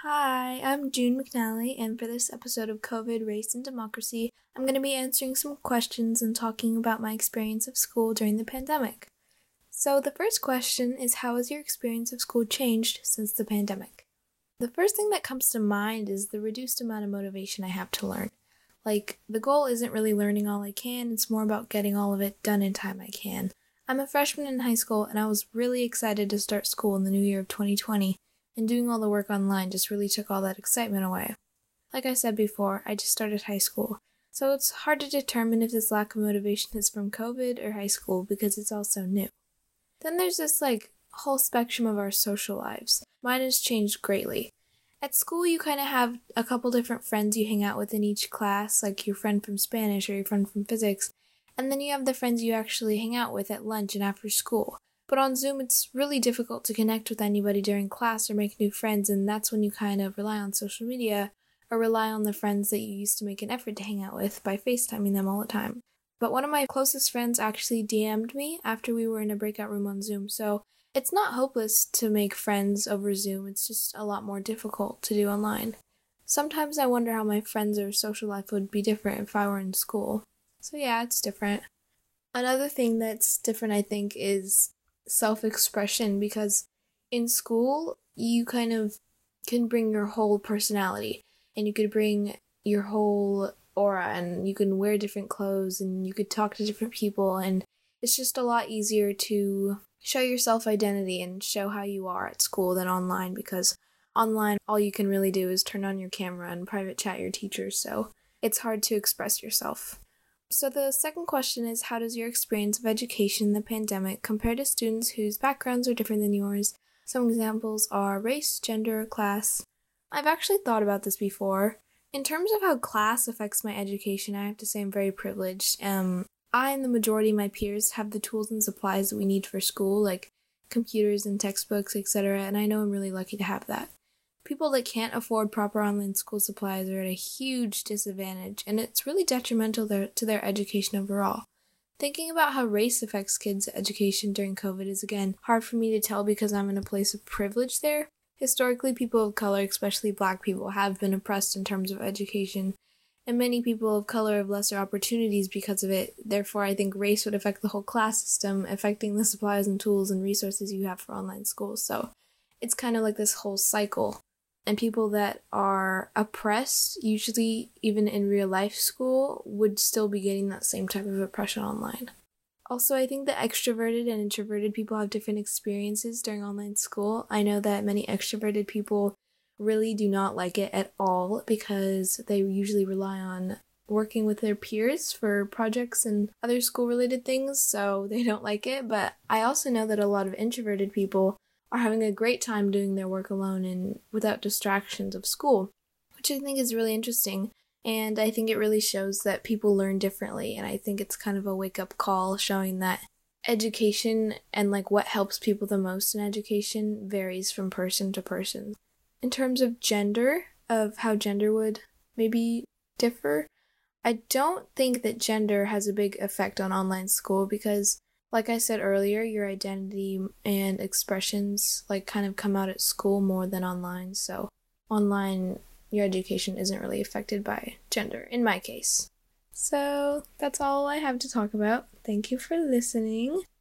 Hi, I'm June McNally, and for this episode of COVID, Race, and Democracy, I'm going to be answering some questions and talking about my experience of school during the pandemic. So the first question is, how has your experience of school changed since the pandemic? The first thing that comes to mind is the reduced amount of motivation I have to learn. The goal isn't really learning all I can, it's more about getting all of it done in time I can. I'm a freshman in high school, and I was really excited to start school in the new year of 2020. And doing all the work online just really took all that excitement away. Like I said before, I just started high school, so it's hard to determine if this lack of motivation is from COVID or high school because it's all so new. Then there's this whole spectrum of our social lives. Mine has changed greatly. At school, you kind of have a couple different friends you hang out with in each class, like your friend from Spanish or your friend from physics, and then you have the friends you actually hang out with at lunch and after school. But on Zoom, it's really difficult to connect with anybody during class or make new friends, and that's when you kind of rely on social media or rely on the friends that you used to make an effort to hang out with by FaceTiming them all the time. But one of my closest friends actually DM'd me after we were in a breakout room on Zoom, so it's not hopeless to make friends over Zoom, it's just a lot more difficult to do online. Sometimes I wonder how my friends or social life would be different if I were in school. So yeah, it's different. Another thing that's different, I think, is self-expression, because in school you kind of can bring your whole personality and you could bring your whole aura and you can wear different clothes and you could talk to different people, and it's just a lot easier to show your self-identity and show how you are at school than online, because online all you can really do is turn on your camera and private chat your teachers, so it's hard to express yourself. So the second question is, how does your experience of education in the pandemic compare to students whose backgrounds are different than yours? Some examples are race, gender, class. I've actually thought about this before. In terms of how class affects my education, I have to say I'm very privileged. I and the majority of my peers have the tools and supplies that we need for school, like computers and textbooks, etc., and I know I'm really lucky to have that. People that can't afford proper online school supplies are at a huge disadvantage, and it's really detrimental to their education overall. Thinking about how race affects kids' education during COVID is, again, hard for me to tell because I'm in a place of privilege there. Historically, people of color, especially Black people, have been oppressed in terms of education, and many people of color have lesser opportunities because of it. Therefore, I think race would affect the whole class system, affecting the supplies and tools and resources you have for online schools. So it's kind of like this whole cycle. And people that are oppressed, usually even in real life school, would still be getting that same type of oppression online. Also, I think that extroverted and introverted people have different experiences during online school. I know that many extroverted people really do not like it at all because they usually rely on working with their peers for projects and other school-related things, so they don't like it. But I also know that a lot of introverted people are having a great time doing their work alone and without distractions of school, which I think is really interesting. And I think it really shows that people learn differently, and I think it's kind of a wake-up call showing that education and what helps people the most in education varies from person to person. In terms of gender, of how gender would maybe differ, I don't think that gender has a big effect on online school because, like I said earlier, your identity and expressions kind of come out at school more than online, so online, your education isn't really affected by gender, in my case. So that's all I have to talk about. Thank you for listening.